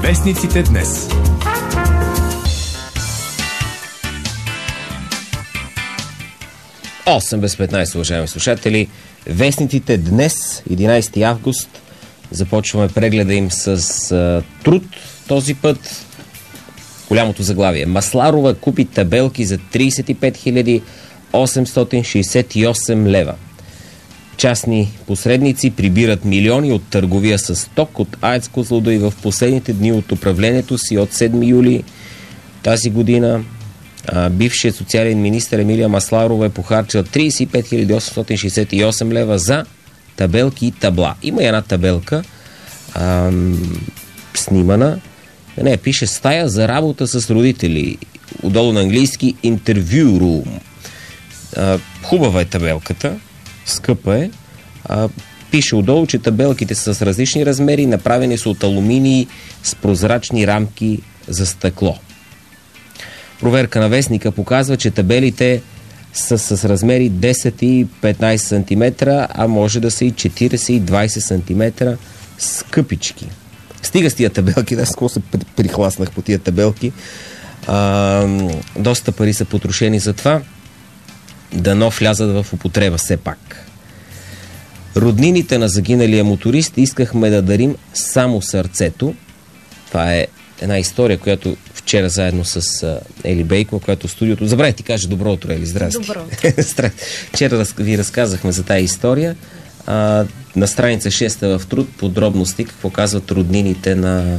Вестниците днес. Осем без 15, уважаеми слушатели. Вестниците днес, 11 август. Започваме прегледа им с труд. Този път голямото заглавие. Масларова купи табелки за 35 868 лева. Частни посредници прибират милиони от търговия с ток от АЕЦ Козлодуй в последните дни от управлението си от 7 юли тази година. Бившият социален министър Емилия Масларова е похарчила 35 868 лева за табелки и табла. Има една табелка снимана. На нея пише стая за работа с родители. Отдолу на английски интервю рум. Хубава е табелката. Скъпа е. Пише отдолу, че табелките са с различни размери, направени са от алуминий с прозрачни рамки за стъкло. Проверка на вестника показва, че табелите са с размери 10 и 15 см, а може да са и 40 и 20 см скъпички. Стига с тия табелки, да, скоро се прихласнах по тия табелки. Доста пари са потрошени за това. Дано влязат в употреба все пак. Роднините на загиналия моторист искахме да дарим само сърцето. Това е една история, която вчера заедно с Ели Бейкова, която в студиото... Забравя ти кажа добро утро, Ели, здрасти. Добро утро. Вчера ви разказахме за тази история. На страница 6 в Труд подробности, какво казват роднините на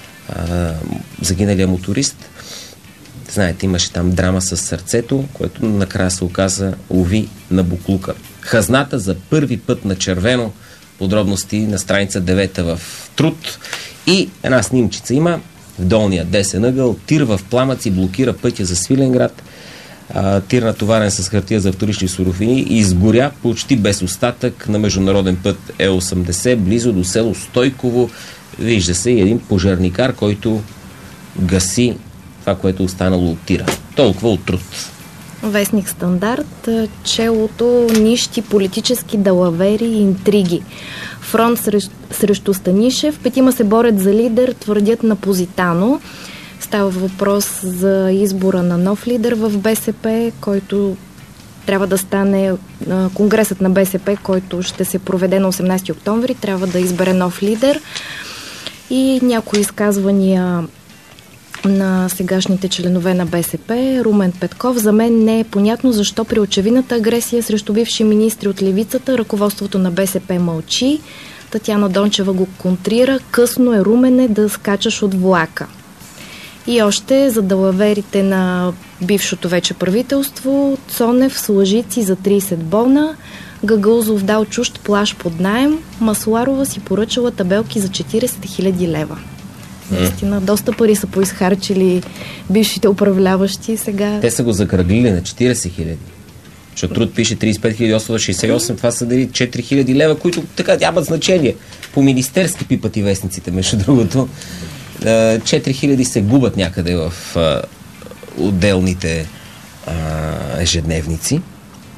загиналия моторист. Знаете, имаше там драма с сърцето, което накрая се оказа, уви, на буклука. Хазната за първи път на червено. Подробности на страница 9 в Труд. И една снимчица има. В долния десен ъгъл тир в пламъци блокира пътя за Свиленград. Тир натоварен с хартия за вторични суровини и изгоря почти без остатък на международен път Е80, близо до село Стойково. Вижда се и един пожарникар, който гаси това, което е останало от тира. Толкова от Труд. Вестник Стандарт, челото нищи политически далавери и интриги. Фронт срещу Станишев, петима се борят за лидер, твърдят на Позитано. Става въпрос за избора на нов лидер в БСП, който трябва да стане конгресът на БСП, който ще се проведе на 18 октомври, трябва да избере нов лидер. И някои изказвания на сегашните членове на БСП. Румен Петков: за мен не е понятно защо при очевидната агресия срещу бивши министри от левицата ръководството на БСП мълчи. Татяна Дончева го контрира: късно е, Румене, да скачаш от влака. И още за далаверите на бившото вече правителство: Цонев с лъжици за 30 бона, Гагаузов дал чужд плаж под наем, Масларова си поръчала табелки за 40 000 лева. Наистина, доста пари са поизхарчили бившите управляващи сега. Те са го закръглили на 40 000. Защото Труд пише 35 868, това са дали 4 000 лева, които така нямат значение. По министерски пипат и вестниците, между другото. 4 000 се губят някъде в отделните ежедневници.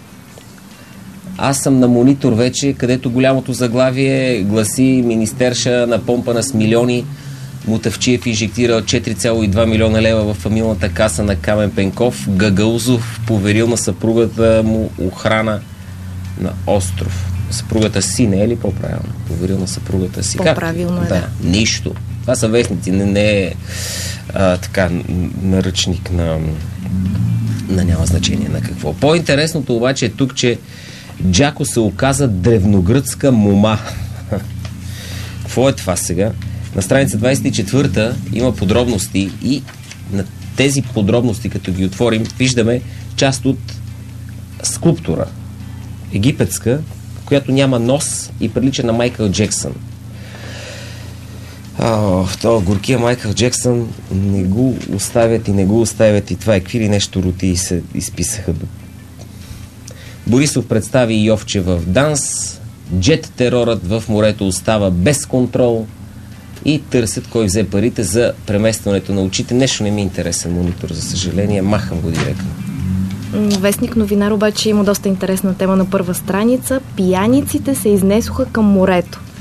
Аз съм на монитор вече, където голямото заглавие гласи: министерша напомпана с милиони. Мутафчиев инжектирал 4,2 милиона лева в фамилната каса на Камен Пенков. Гагаузов поверил на съпругата му охрана на остров. Съпругата си, не е ли по-правилно? Поверил на съпругата си. По-правилно е, да. Нищо. Това са вестници, не е така наръчник на няма значение на какво. По-интересното обаче е тук, че Джако се оказа древногръцка мома. Какво е това сега? На страница 24 има подробности и на тези подробности, като ги отворим, виждаме част от скулптура египетска, която няма нос и прилича на Майкъл Джексън. Това горкия Майкъл Джексън не го оставят и това е какви ли нещо роти и се изписаха. Борисов представи Йовче в ДАНС, джет терорът в морето остава без контрол и търсят кой взе парите за преместването на очите. Нещо не ми е интересен монитор, за съжаление. Махам го директно. Вестник Новинар обаче има доста интересна тема на първа страница. Пияниците се изнесоха към морето.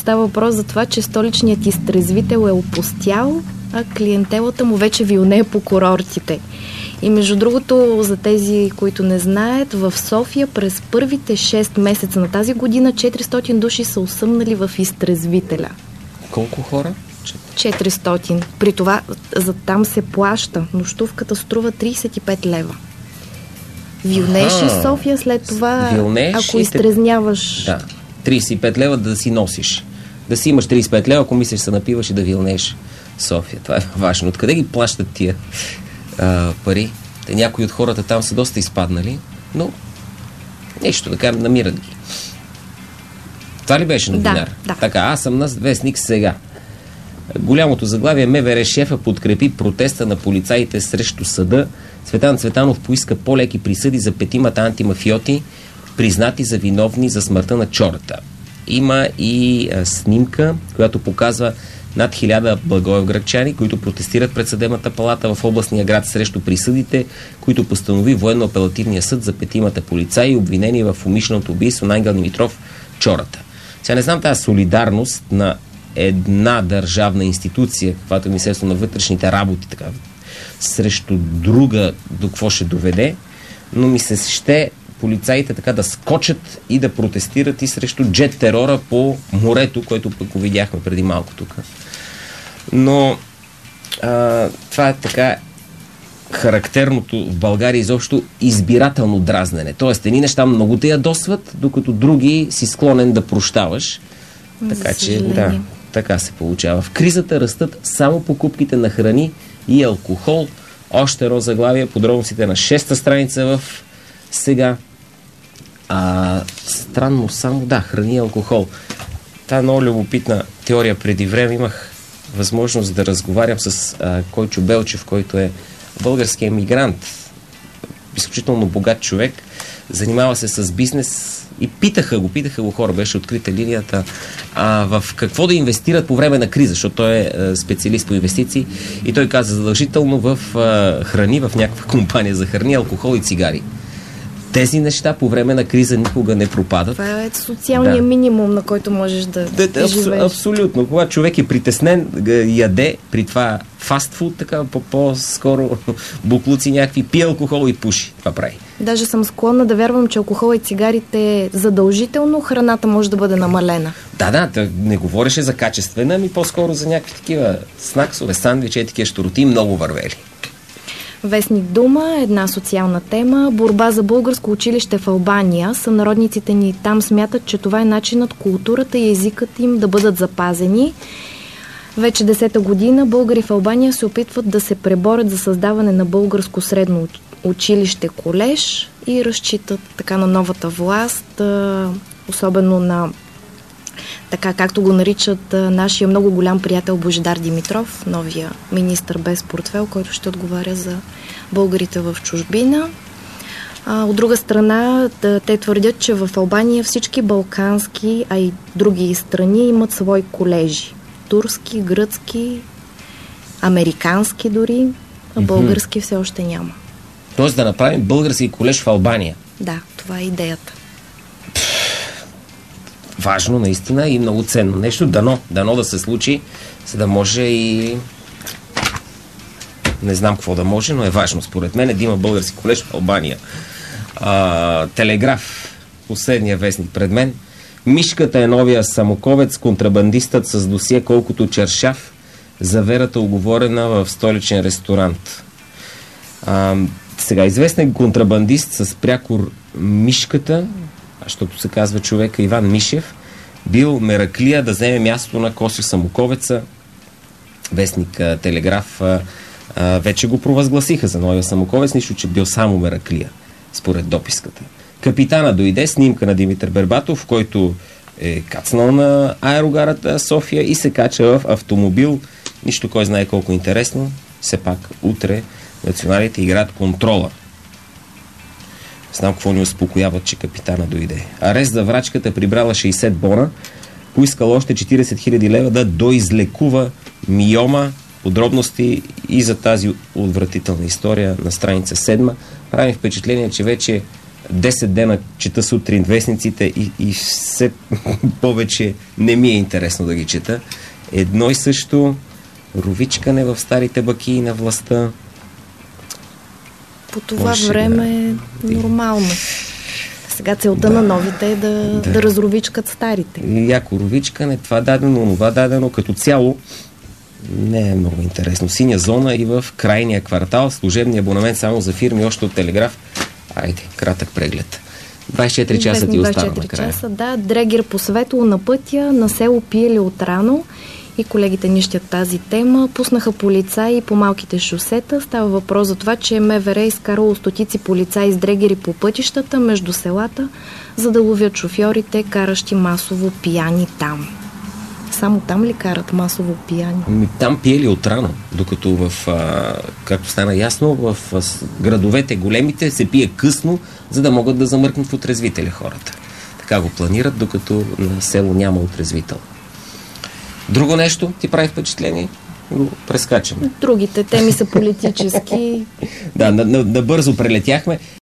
Става въпрос за това, че столичният изтрезвител е опустял, а клиентелата му вече вилнее по курортите. И между другото, за тези, които не знаят, в София през първите 6 месеца на тази година 400 души са усъмнали в изтрезвителя. Колко хора? 400. При това за там се плаща. Нощувката струва 35 лева. Вилнеш и София след това, ако изтрезняваш... Да, 35 лева да си носиш. Да си имаш 35 лева, ако мислиш се напиваш и да вилнеш София. Това е важно. Откъде ги плащат тия пари? Някои от хората там са доста изпаднали, но нещо така намират ги. Това ли беше новинар? Да. Така, аз съм на вестник Сега. Голямото заглавие: МВР шефа подкрепи протеста на полицаите срещу съда. Цветан Цветанов поиска по-леки присъди за 5 антимафиоти, признати за виновни за смъртта на Чората. Има и снимка, която показва над 1000 благоевградчани, които протестират пред съдебната палата в областния град срещу присъдите, които постанови военно-апелативния съд за 5 полицаи, обвинени в умишленото убийство на Ангел Димитров Чората. Сега не знам тази солидарност на една държавна институция, каквато е Министерство на вътрешните работи, така, срещу друга, до какво ще доведе, но ми се ще полицаите така да скочат и да протестират и срещу джет терора по морето, което пък го видяхме преди малко тук. Но това е така характерното в България изобщо избирателно дразнене. Тоест, едни неща много те ядосват, докато други си склонен да прощаваш. Така че, да, така се получава. В кризата растат само покупките на храни и алкохол. Още едно заглавие, подробностите на 6-та страница в Сега. Странно само, да, храни и алкохол. Та много любопитна теория. Преди време имах възможност да разговарям с Койчо Белчев, който е български емигрант, изключително богат човек, занимава се с бизнес и питаха го хора, беше открита линията, в какво да инвестират по време на криза, защото той е специалист по инвестиции и той каза задължително в храни, в някаква компания за храни, алкохол и цигари. Тези неща по време на криза никога не пропадат. Това е социалният минимум, на който можеш да живееш. Абсолютно. Когато човек е притеснен, яде, при това фастфуд, така по-скоро буклуци някакви, пие алкохол и пуши. Това прави. Даже съм склонна да вярвам, че алкохол и цигарите е задължително, храната може да бъде намалена. Да, не говореше за качествена, ами по-скоро за някакви такива снаксове, сандвичи, такива щуроти, много вървели. Вестник Дума, една социална тема. Борба за българско училище в Албания. Сънародниците ни там смятат, че това е начинът културата и езикът им да бъдат запазени. Вече 10-та година българи в Албания се опитват да се преборят за създаване на българско средно училище колеж и разчитат така на новата власт, особено на така както го наричат нашия много голям приятел Божидар Димитров, новия министър без портфел, който ще отговаря за българите в чужбина. От друга страна, те твърдят, че в Албания всички балкански, а и други страни имат свои колежи. Турски, гръцки, американски дори, а български все още няма. Тоест да направим български колеж в Албания. Да, това е идеята. Важно наистина и много ценно нещо. Дано да се случи, за да може и не знам какво да може, но е важно според мен да има български колеж в Албания. Телеграф, последния вестник пред мен. Мишката е новия самоковец, контрабандистът с досие колкото чершав, заверата уговорена в столичен ресторант. Сега, известен контрабандист с прякор Мишката, защото се казва човека Иван Мишев, бил мераклия да вземе мястото на Косьо Самоковеца. Вестник Телеграф вече го провъзгласиха за новия Самоковец, нищо, че бил само мераклия, според дописката. Капитана дойде, снимка на Димитър Бербатов, който е кацнал на аерогарата София и се кача в автомобил. Нищо кой знае колко интересно. Все пак утре националите играят контрола. Знам какво ни успокояват, че капитана дойде. Арест за врачката, прибрала 60 бона, поискал още 40 000 лева да доизлекува миома. Подробности и за тази отвратителна история на страница 7. Прави впечатление, че вече 10 дена чета сутрин вестниците и все повече не ми е интересно да ги чета. Едно и също ровичкане в старите бакии на властта. По това време е нормално. Сега целта на новите е да разровичкат старите. Яко ровичкане, това дадено, онова дадено, като цяло не е много интересно. Синя зона и в крайния квартал, служебния абонамент само за фирми, още от Телеграф. Айде, кратък преглед. 24 часа ти остана накрая. Часа, да. Дрегер по светло на пътя, на село Пиели отрано. И колегите нищят тази тема. Пуснаха полицаи по малките шосета. Става въпрос за това, че МВР е изкарало стотици полицаи с дрегери по пътищата между селата, за да ловят шофьорите, каращи масово пияни там. Само там ли карат масово пияни? Там пиели отрано, докато както стана ясно, в градовете големите се пие късно, за да могат да замъркнат в отрезвителя хората. Така го планират, докато на село няма отрезвител. Друго нещо ти прави впечатление? Го прескачаме. Другите теми са политически. Да, набързо прелетяхме.